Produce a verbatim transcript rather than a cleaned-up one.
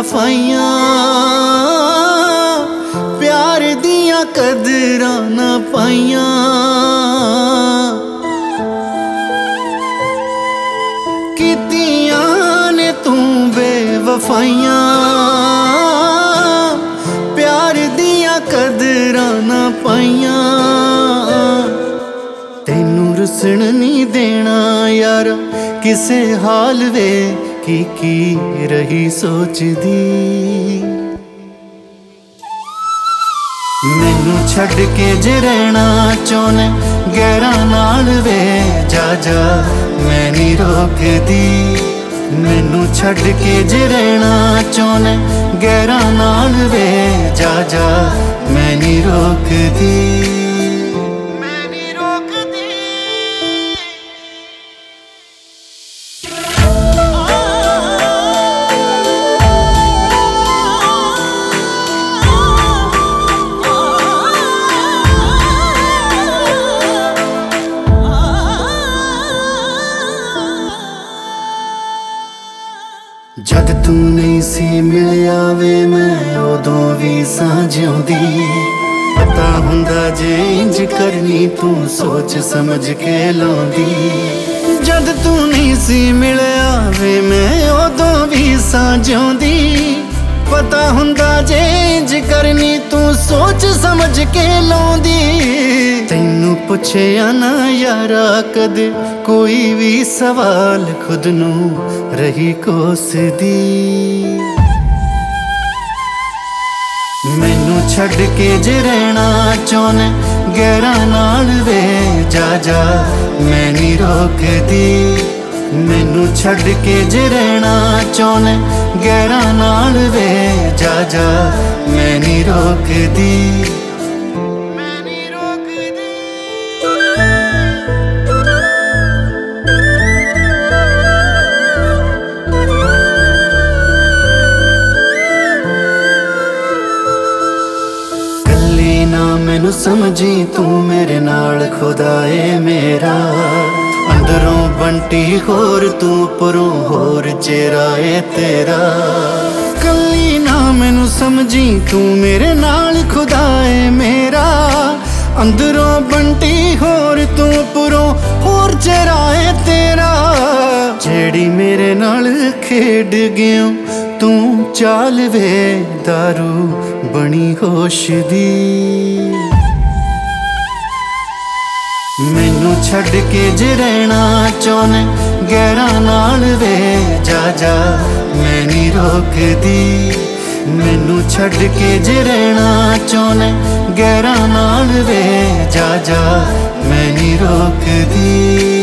बेवफाइयां प्यार दियां कदरां ना पाइयां। कीतियां ने तू बेवफाइयां प्यार दियां कदरां ना पाइयां। तैनू रुसण नहीं देना यार किसे हाल वे की की रही सोचदी। मैनू छड़ के जे रहना चाहने गैरां नाल वे जा जा मैं नहीं रोकदी। मैनू छड़ के जे रहना चाहने गैरां नाल वे जा जा मैं नहीं रोकदी। जद तू नहीं सी मिलिया वे मैं उदों भी साझियोंदी। पता हुंदा जे इंज करनी तू सोच समझ के लाउंदी। जद तू नहीं सी मिलिया वे मैं उदों भी साझियोंदी। पता हुंदा जे इंज करनी तू सोच समझ के लाउंदी। तैनू पुछया ना यारा कद कोई भी सवाल खुद नू रही कोसदी। मैनू छड़ के जे रहना चाहने गैरां नाल वे जा जा मैं नहीं रोकदी। मैनू छड़ के जे रहना चाहने गैरां नाल वे जा जा मैं नहीं रोकदी। मैनू समझी तू मेरे नाल खुदाए मेरा। अंदरों बंटी होर तू परों होर चेहरा ए तेरा। कली ना मैनू समझी तू मेरे नाल खुदाए मेरा। अंदरों बंटी होर तू परों होर चेहरा ए तेरा। जेड़ी मेरे नाल खेड गयो तू चाल वे दारू बनी होश दी। मैनू छड़ के जे रहना चाहने गैरां नाल वे जा जा मैं नहीं रोकदी। मैनू छड़ के जे रहना चाहने गैरां नाल वे जा जा मैं नहीं रोकदी।